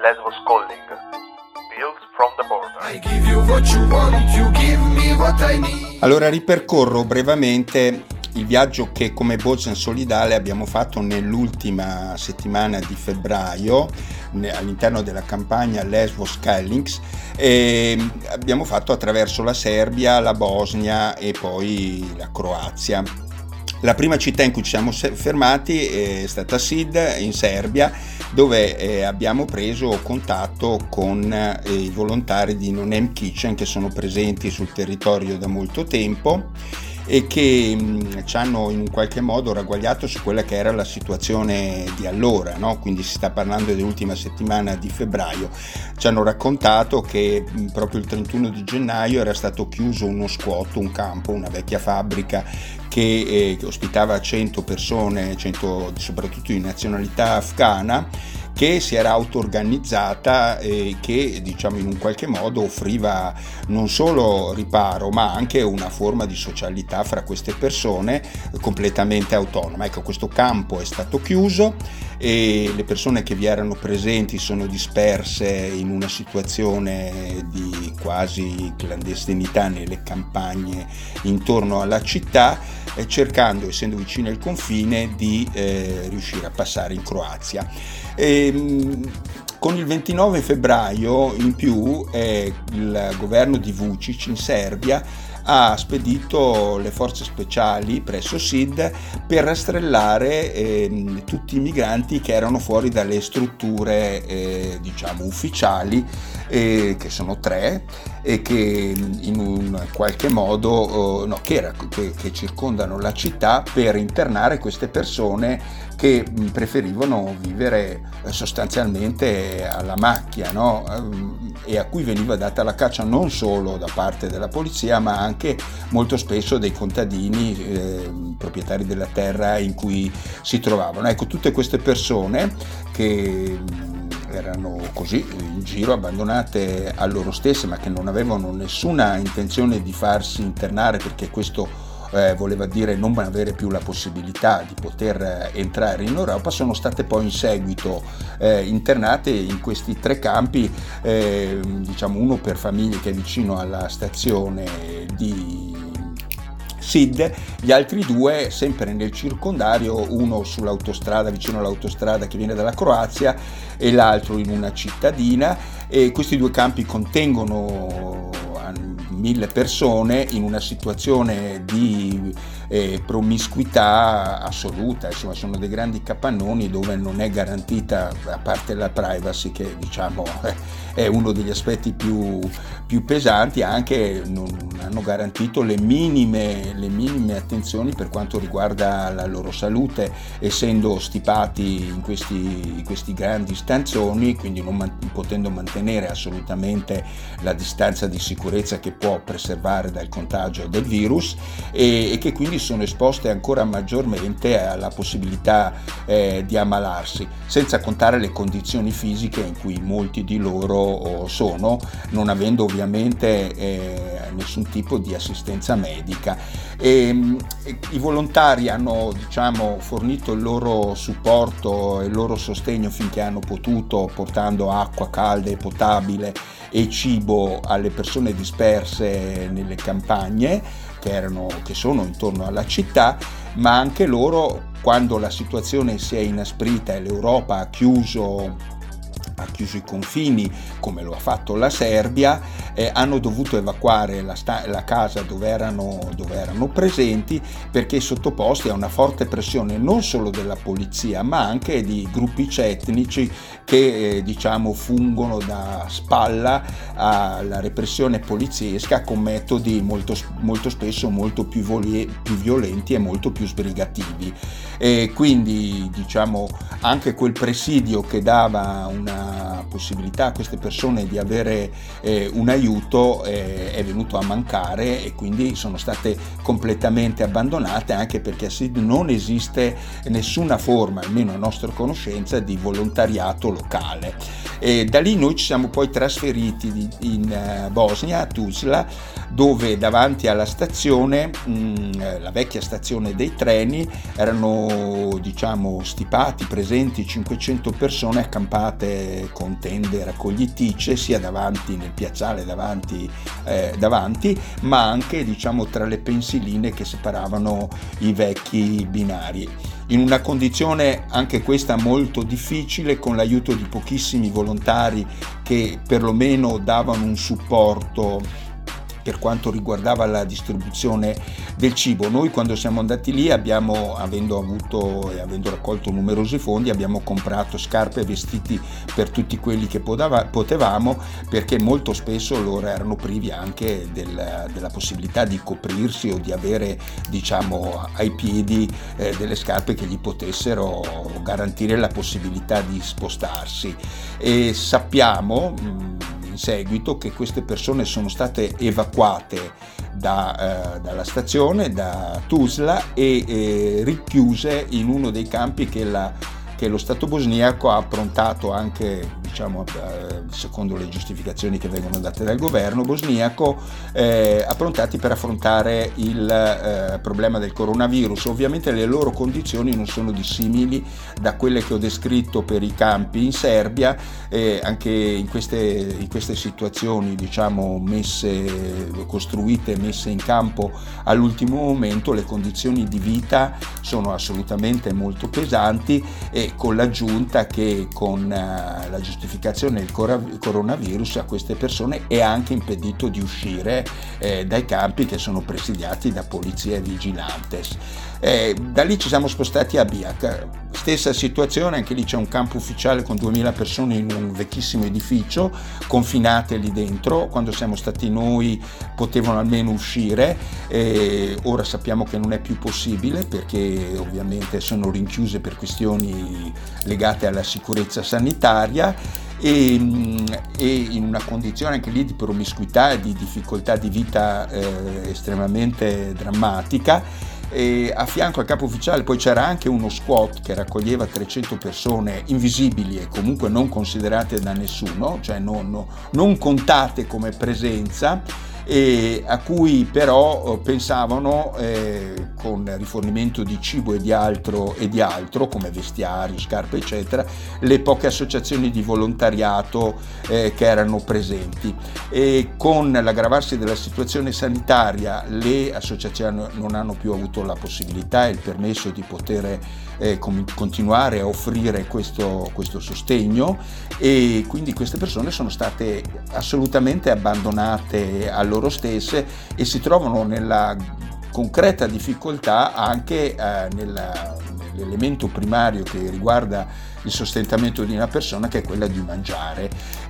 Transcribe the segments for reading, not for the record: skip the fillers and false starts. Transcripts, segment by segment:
Lesvos Calling. Tales from the border. I give you what you want, you give me what I need. Allora ripercorro brevemente il viaggio che come Bozen Solidale abbiamo fatto nell'ultima settimana di febbraio all'interno della campagna Lesvos Calling, e abbiamo fatto attraverso la Serbia, la Bosnia e poi la Croazia. La prima città in cui ci siamo fermati è stata Sid, in Serbia, dove abbiamo preso contatto con i volontari di No Name Kitchen, che sono presenti sul territorio da molto tempo e che ci hanno in un qualche modo ragguagliato su quella che era la situazione di allora, no? Quindi si sta parlando dell'ultima settimana di febbraio. Ci hanno raccontato che proprio il 31 di gennaio era stato chiuso uno squat, un campo, una vecchia fabbrica che ospitava 100 persone, 100 soprattutto di nazionalità afghana, che si era auto-organizzata e che diciamo in un qualche modo offriva non solo riparo ma anche una forma di socialità fra queste persone completamente autonoma. Ecco, questo campo è stato chiuso e le persone che vi erano presenti sono disperse in una situazione di quasi clandestinità nelle campagne intorno alla città, cercando, essendo vicine al confine, di riuscire a passare in Croazia. Con il 29 febbraio in più il governo di Vučić in Serbia ha spedito le forze speciali presso Sid per rastrellare tutti i migranti che erano fuori dalle strutture diciamo ufficiali, che sono 3 e che in un qualche modo che circondano la città, per internare queste persone che preferivano vivere sostanzialmente alla macchia, no? E a cui veniva data la caccia non solo da parte della polizia ma anche molto spesso dei contadini proprietari della terra in cui si trovavano. Ecco, tutte queste persone che erano così in giro, abbandonate a loro stesse, ma che non avevano nessuna intenzione di farsi internare, perché questo voleva dire non avere più la possibilità di poter entrare in Europa, sono state poi in seguito internate in questi 3 campi, diciamo uno per famiglie che è vicino alla stazione di Sid, gli altri 2 sempre nel circondario, uno sull'autostrada, vicino all'autostrada che viene dalla Croazia, e l'altro in una cittadina, e questi 2 campi contengono 1000 persone in una situazione di promiscuità assoluta. Insomma, sono dei grandi capannoni dove non è garantita, a parte la privacy che diciamo è uno degli aspetti più pesanti, anche non hanno garantito le minime attenzioni per quanto riguarda la loro salute, essendo stipati in questi grandi stanzoni, quindi non potendo mantenere assolutamente la distanza di sicurezza che può preservare dal contagio del virus, e che quindi sono esposte ancora maggiormente alla possibilità di ammalarsi, senza contare le condizioni fisiche in cui molti di loro sono, non avendo ovviamente nessun tipo di assistenza medica. I volontari hanno diciamo fornito il loro supporto e il loro sostegno finché hanno potuto, portando acqua calda e potabile e cibo alle persone disperse nelle campagne che sono intorno alla città, ma anche loro, quando la situazione si è inasprita e l'Europa ha chiuso i confini, come lo ha fatto la Serbia, hanno dovuto evacuare la casa dove erano presenti, perché sottoposti a una forte pressione non solo della polizia ma anche di gruppi etnici che diciamo fungono da spalla alla repressione poliziesca con metodi molto spesso molto più violenti e molto più sbrigativi. E quindi diciamo anche quel presidio che dava una possibilità a queste persone di avere un aiuto è venuto a mancare, e quindi sono state completamente abbandonate, anche perché a Sid non esiste nessuna forma, almeno a nostra conoscenza, di volontariato locale. E da lì noi ci siamo poi trasferiti in Bosnia, a Tuzla, dove davanti alla stazione, la vecchia stazione dei treni, erano diciamo stipati, presenti 500 persone accampate con tende raccogliticce sia davanti nel piazzale davanti, ma anche diciamo tra le pensiline che separavano i vecchi binari, in una condizione anche questa molto difficile, con l'aiuto di pochissimi volontari che perlomeno davano un supporto per quanto riguardava la distribuzione del cibo. Noi quando siamo andati lì avendo raccolto numerosi fondi, abbiamo comprato scarpe e vestiti per tutti quelli che potevamo, perché molto spesso loro erano privi anche della possibilità di coprirsi o di avere diciamo ai piedi delle scarpe che gli potessero garantire la possibilità di spostarsi. E sappiamo in seguito che queste persone sono state evacuate dalla stazione, da Tuzla, e richiuse in uno dei campi che lo Stato bosniaco ha approntato anche, diciamo, secondo le giustificazioni che vengono date dal governo bosniaco, approntati per affrontare il problema del coronavirus. Ovviamente le loro condizioni non sono dissimili da quelle che ho descritto per i campi in Serbia, anche in queste situazioni, diciamo, costruite, messe in campo all'ultimo momento, le condizioni di vita sono assolutamente molto pesanti, e con l'aggiunta che con la giustificazione del coronavirus a queste persone è anche impedito di uscire dai campi che sono presidiati da polizia e vigilantes. Da lì ci siamo spostati a Biak, stessa situazione, anche lì c'è un campo ufficiale con 2000 persone in un vecchissimo edificio, confinate lì dentro. Quando siamo stati noi potevano almeno uscire, ora sappiamo che non è più possibile perché ovviamente sono rinchiuse per questioni legate alla sicurezza sanitaria, e in una condizione anche lì di promiscuità e di difficoltà di vita estremamente drammatica. E a fianco al capo ufficiale poi c'era anche uno squat che raccoglieva 300 persone invisibili e comunque non considerate da nessuno, cioè non contate come presenza, e a cui però pensavano con rifornimento di cibo e di altro come vestiario, scarpe eccetera, le poche associazioni di volontariato che erano presenti. E con l'aggravarsi della situazione sanitaria le associazioni non hanno più avuto la possibilità e il permesso di poter continuare a offrire questo sostegno, e quindi queste persone sono state assolutamente abbandonate a loro stesse e si trovano nella concreta difficoltà anche nell'elemento primario che riguarda il sostentamento di una persona, che è quella di mangiare.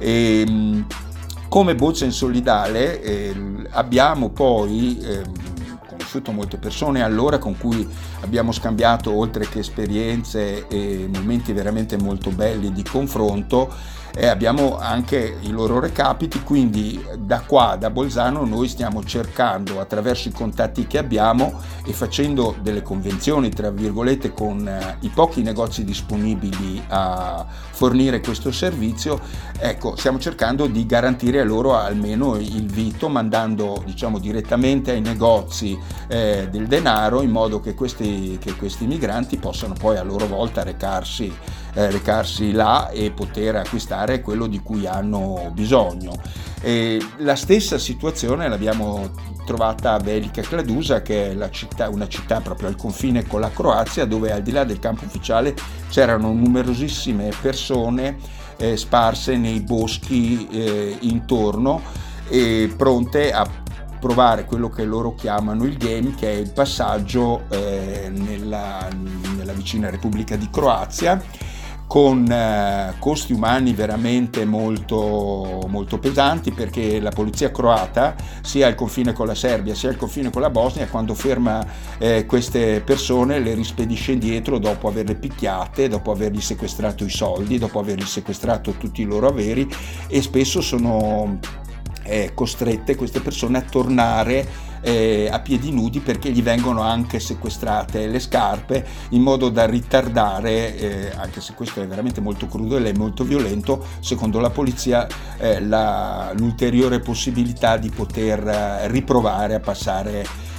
Come Bozza in Solidale abbiamo poi conosciuto molte persone allora con cui abbiamo scambiato, oltre che esperienze e momenti veramente molto belli di confronto, abbiamo anche i loro recapiti. Quindi da Bolzano noi stiamo cercando, attraverso i contatti che abbiamo e facendo delle convenzioni tra virgolette con i pochi negozi disponibili a fornire questo servizio, stiamo cercando di garantire a loro almeno il vitto, mandando diciamo direttamente ai negozi del denaro, in modo che questi migranti possano poi a loro volta recarsi là e poter acquistare quello di cui hanno bisogno. La stessa situazione l'abbiamo trovata a Velika Kladuša, che è una città proprio al confine con la Croazia, dove al di là del campo ufficiale c'erano numerosissime persone sparse nei boschi intorno, pronte a provare quello che loro chiamano il game, che è il passaggio nella vicina Repubblica di Croazia, con costi umani veramente molto, molto pesanti, perché la polizia croata, sia al confine con la Serbia sia al confine con la Bosnia, quando ferma queste persone le rispedisce indietro dopo averle picchiate, dopo avergli sequestrato i soldi, dopo avergli sequestrato tutti i loro averi, e spesso sono costrette queste persone a tornare a piedi nudi, perché gli vengono anche sequestrate le scarpe, in modo da ritardare, anche se questo è veramente molto crudo e molto violento, secondo la polizia, l'ulteriore possibilità di poter riprovare a passare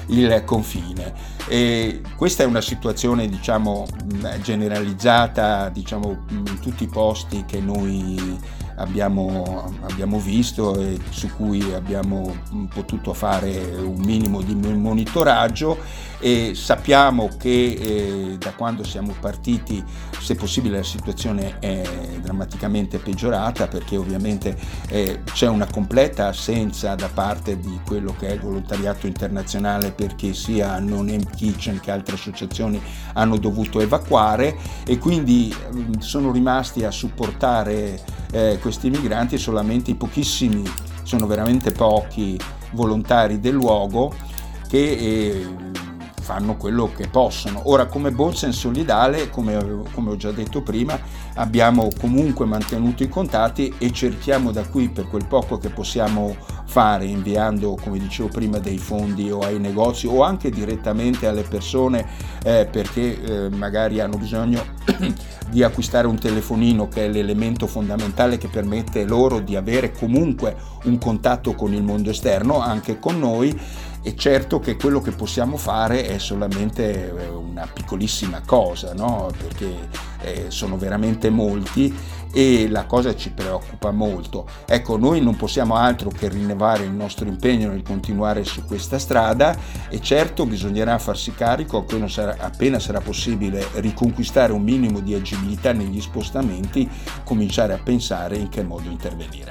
il confine. E questa è una situazione, diciamo, generalizzata, diciamo, in tutti i posti che noi abbiamo visto e su cui abbiamo potuto fare un minimo di monitoraggio, e sappiamo che da quando siamo partiti, se possibile, la situazione è drammaticamente peggiorata, perché ovviamente c'è una completa assenza da parte di quello che è il volontariato internazionale, perché sia Non Aid Kitchen che altre associazioni hanno dovuto evacuare, e quindi sono rimasti a supportare questi migranti solamente i pochissimi, sono veramente pochi volontari del luogo che fanno quello che possono. Ora, come Bolsen Solidale, come ho già detto prima, abbiamo comunque mantenuto i contatti e cerchiamo da qui, per quel poco che possiamo fare, inviando, come dicevo prima, dei fondi o ai negozi o anche direttamente alle persone perché magari hanno bisogno di acquistare un telefonino, che è l'elemento fondamentale che permette loro di avere comunque un contatto con il mondo esterno, anche con noi. E certo che quello che possiamo fare è solamente una piccolissima cosa, no? Perché sono veramente molti e la cosa ci preoccupa molto. Ecco, noi non possiamo altro che rinnovare il nostro impegno nel continuare su questa strada, e certo bisognerà farsi carico, appena sarà possibile riconquistare un minimo di agibilità negli spostamenti, cominciare a pensare in che modo intervenire.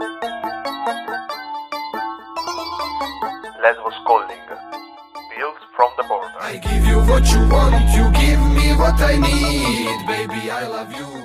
Lesvos Calling. Tales from the Border. I give you what you want, you give me what I need. Baby, I love you.